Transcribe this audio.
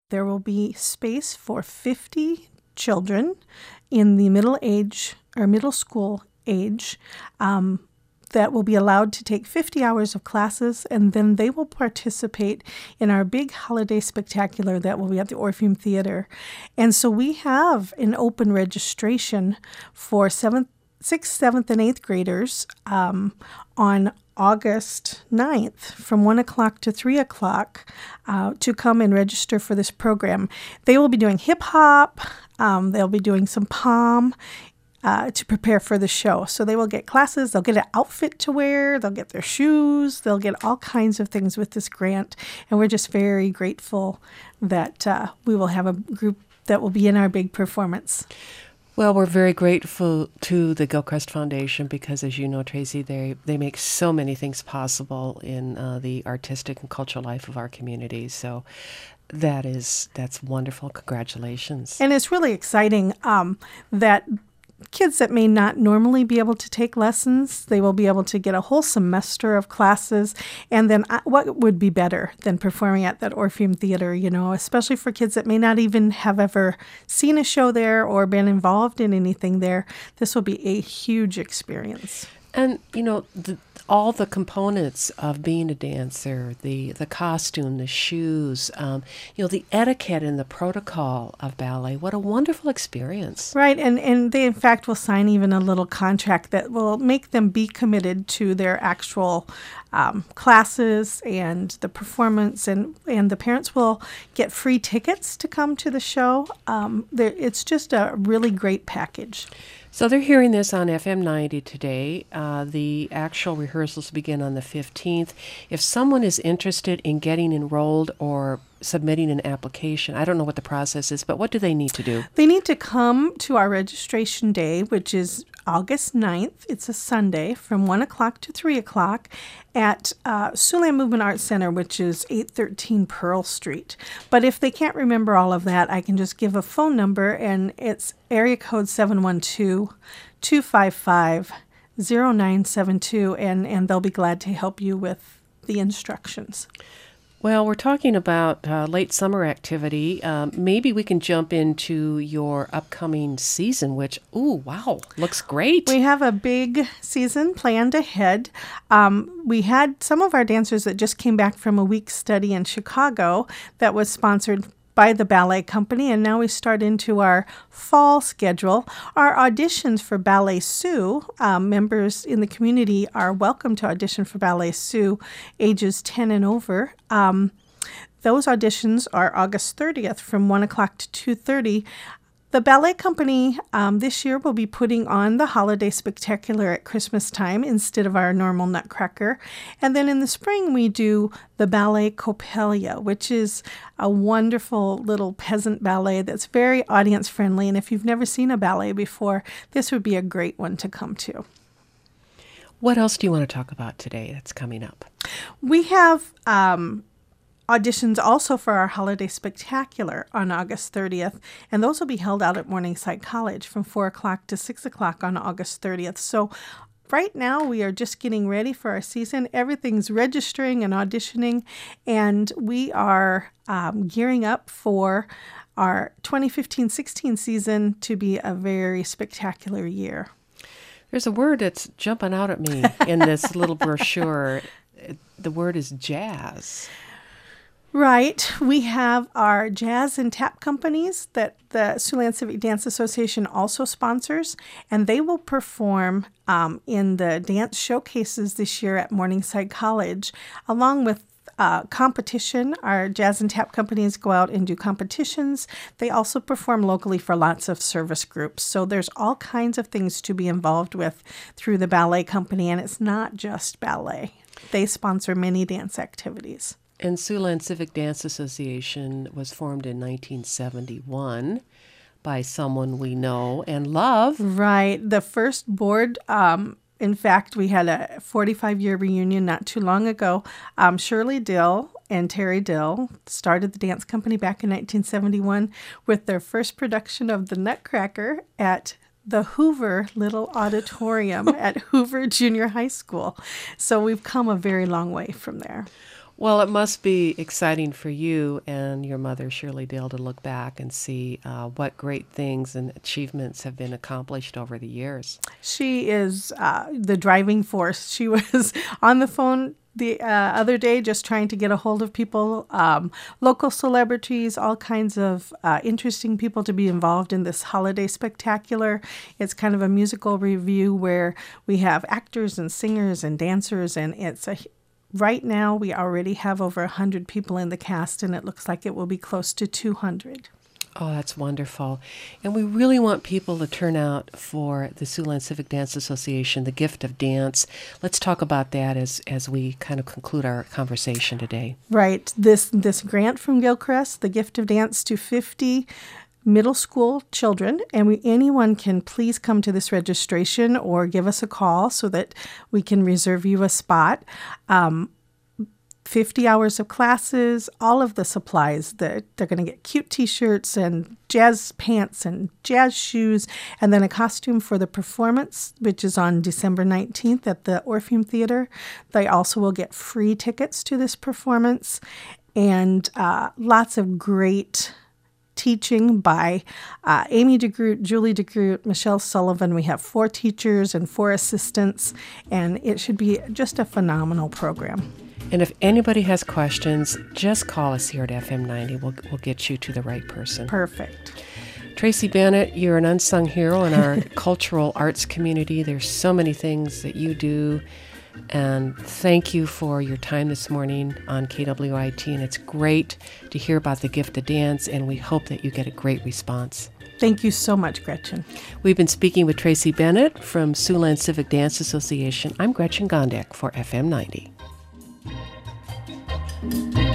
There will be space for 50 children in the middle school age that will be allowed to take 50 hours of classes, and then they will participate in our big holiday spectacular that will be at the Orpheum Theater. And so we have an open registration for 6th, 7th, and 8th graders on August 9th from 1 o'clock to 3 o'clock to come and register for this program. They will be doing hip hop, they'll be doing some pom to prepare for the show. So they will get classes, they'll get an outfit to wear, they'll get their shoes, they'll get all kinds of things with this grant. And we're just very grateful that we will have a group that will be in our big performance. Well, we're very grateful to the Gilchrist Foundation because, as you know, Tracy, they make so many things possible in the artistic and cultural life of our community. So that's wonderful. Congratulations. And it's really exciting that kids that may not normally be able to take lessons, they will be able to get a whole semester of classes. And then what would be better than performing at that Orpheum Theater, especially for kids that may not even have ever seen a show there or been involved in anything there. This will be a huge experience. And, all the components of being a dancer, the costume, the shoes, the etiquette and the protocol of ballet, what a wonderful experience. Right, and they, in fact, will sign even a little contract that will make them be committed to their actual classes and the performance, and the parents will get free tickets to come to the show. It's just a really great package. So they're hearing this on FM 90 today. The actual rehearsals begin on the 15th. If someone is interested in getting enrolled or submitting an application, I don't know what the process is, but what do they need to do? They need to come to our registration day, which is August 9th. It's a Sunday from 1 o'clock to 3 o'clock at Siouxland Movement Arts Center, which is 813 Pearl Street. But if they can't remember all of that, I can just give a phone number, and it's area code 712-255-0972, and they'll be glad to help you with the instructions. Well, we're talking about late summer activity. Maybe we can jump into your upcoming season, which, looks great. We have a big season planned ahead. We had some of our dancers that just came back from a week's study in Chicago that was sponsored by the ballet company, and now we start into our fall schedule. Our auditions for Ballet Sioux, members in the community are welcome to audition for Ballet Sioux ages 10 and over. Those auditions are August 30th from 1 o'clock to 2:30. The ballet company this year will be putting on the holiday spectacular at Christmas time instead of our normal Nutcracker. And then in the spring, we do the Ballet Coppelia, which is a wonderful little peasant ballet that's very audience friendly. And if you've never seen a ballet before, this would be a great one to come to. What else do you want to talk about today that's coming up? We have auditions also for our Holiday Spectacular on August 30th, and those will be held out at Morningside College from 4 o'clock to 6 o'clock on August 30th. So right now we are just getting ready for our season. Everything's registering and auditioning, and we are gearing up for our 2015-16 season to be a very spectacular year. There's a word that's jumping out at me in this little brochure. The word is jazz. Right. We have our jazz and tap companies that the Siouxland Civic Dance Association also sponsors, and they will perform in the dance showcases this year at Morningside College, along with competition. Our jazz and tap companies go out and do competitions. They also perform locally for lots of service groups. So there's all kinds of things to be involved with through the ballet company, and it's not just ballet. They sponsor many dance activities. And Siouxland Civic Dance Association was formed in 1971 by someone we know and love. Right. The first board, in fact, we had a 45-year reunion not too long ago. Shirley Dill and Terry Dill started the dance company back in 1971 with their first production of the Nutcracker at the Hoover Little Auditorium at Hoover Junior High School. So we've come a very long way from there. Well, it must be exciting for you and your mother, Shirley Dale, to look back and see what great things and achievements have been accomplished over the years. She is the driving force. She was on the phone the other day just trying to get a hold of people, local celebrities, all kinds of interesting people to be involved in this holiday spectacular. It's kind of a musical review where we have actors and singers and dancers, and right now we already have over 100 people in the cast, and it looks like it will be close to 200. Oh, that's wonderful. And we really want people to turn out for the Siouxland Civic Dance Association, the Gift of Dance. Let's talk about that as we kind of conclude our conversation today. Right. This grant from Gilchrist, the Gift of Dance to 50 middle school children, and anyone can please come to this registration or give us a call so that we can reserve you a spot. 50 hours of classes, all of the supplies. They're going to get cute T-shirts and jazz pants and jazz shoes, and then a costume for the performance, which is on December 19th at the Orpheum Theater. They also will get free tickets to this performance, and lots of great teaching by Amy DeGroot, Julie DeGroot, Michelle Sullivan. We have 4 teachers and 4 assistants, and it should be just a phenomenal program. And if anybody has questions, just call us here at FM 90. We'll get you to the right person. Perfect. Tracy Bennett, you're an unsung hero in our cultural arts community. There's so many things that you do. And thank you for your time this morning on KWIT. And it's great to hear about the Gift of Dance, and we hope that you get a great response. Thank you so much, Gretchen. We've been speaking with Tracy Bennett from Siouxland Civic Dance Association. I'm Gretchen Gondek for FM 90.